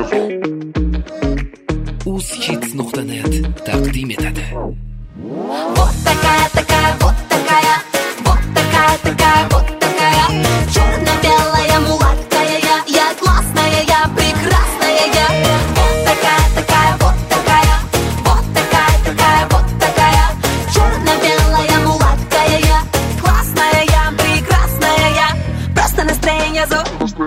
uz-hits.net taqdim etadi. Вот такая, вот такая, вот такая, вот такая. Черно-белая мулаткая я классная, я прекрасная я. Вот такая, вот такая, вот такая, вот такая. Черно-белая мулаткая я классная, я прекрасная я. Просто настроение зор.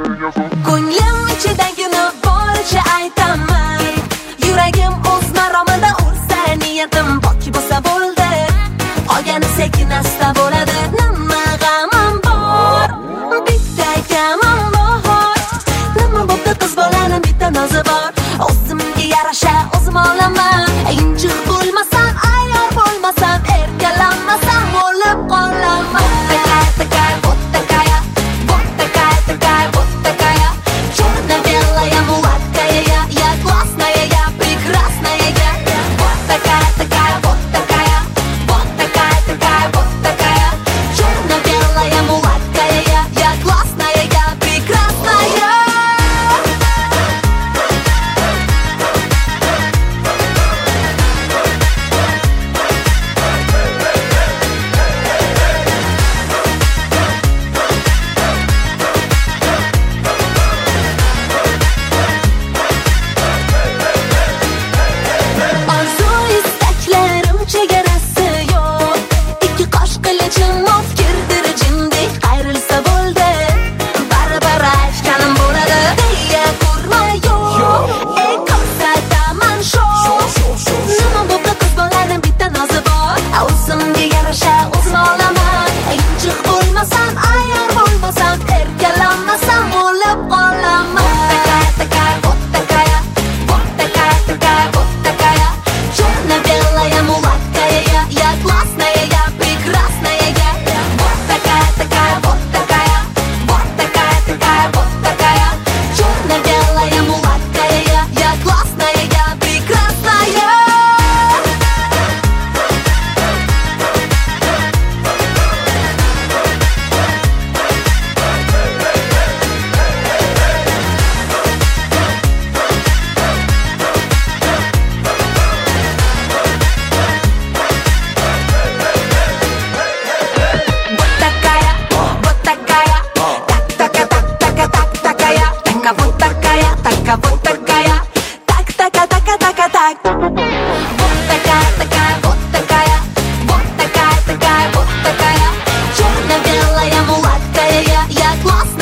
Ko'nglim ichidagini boricha aytaman. Yuragim o'z maromida ursa, niyatim pok bo'lsa bo'ldi. Qolgani sekin asta bo'ladi. Nima g'amim bor, bitta kamim bor. Nima bo'pti qiz bolaning bitta nozi bor. O'zimga yarasha o'zim olaman. Injiq bo'lmasam, ayyor bo'lmasam, erkalanmasam o'lib qolaman. Черно-белая мулаткая я классная.